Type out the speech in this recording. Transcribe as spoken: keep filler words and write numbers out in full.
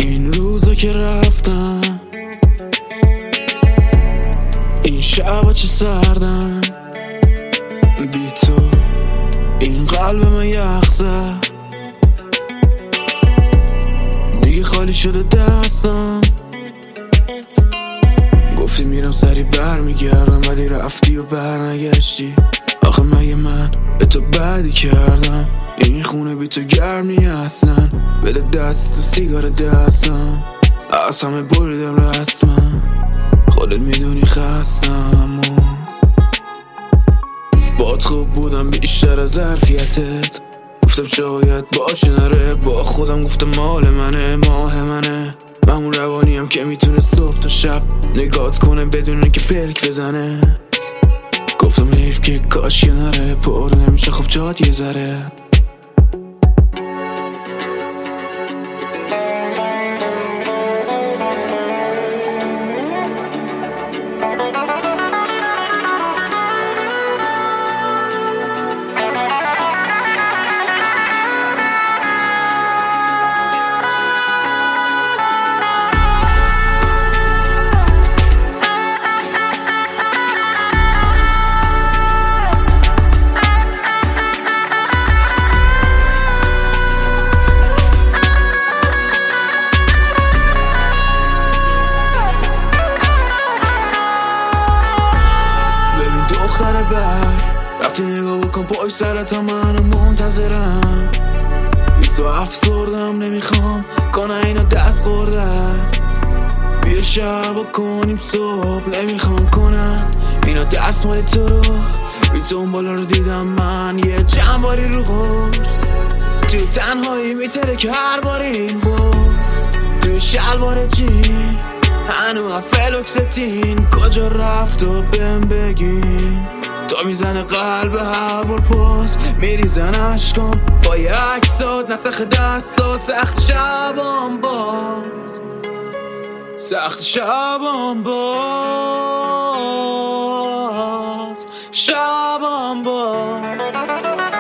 این روزا که رفتن، این شبا چه سردن بی تو، این قلب من یخ زد دیگه خالی شده دستم. گفتی میرم سری بر میگردم ولی رفتی و بر نگشتی. آخه مگه من به تو بدی کردم؟ این خونه بی تو گرم نی اصلا. بده دست تو سیگار دستم، از همه بریدم رسمم. خودت میدونی خستم و باد خوب بودم بیشتر از ظرفیتت. گفتم شاید باشه نره، با خودم گفتم مال منه، ماه منه. من روانیم که میتونه صبح تا شب نگات کنه بدون که پلک بزنه. گفتم حیف که کاش که نره، پر نمیشه خب جات یه ذره. رفتیم نگاه بکن پای سرت، منو منتظرم. بی تو افسردم نمیخوام کنه اینا دست خورده. بیا شب کنیم صبح نمیخوام کنن اینا دست مالی تو رو. بی تو اون بالا رو دیدم من یه جنباری رو قرص. توی تنهایی میتره که هر بار این باز توی شلوار جین هنو فلوکستین کجا رفت و بهم بگین. تا میزنه قلب هر بار باز میریزن عشقام با یه عکسات نسخ دستات. سخت شبام باز، سخت شبام باز، شبام باز.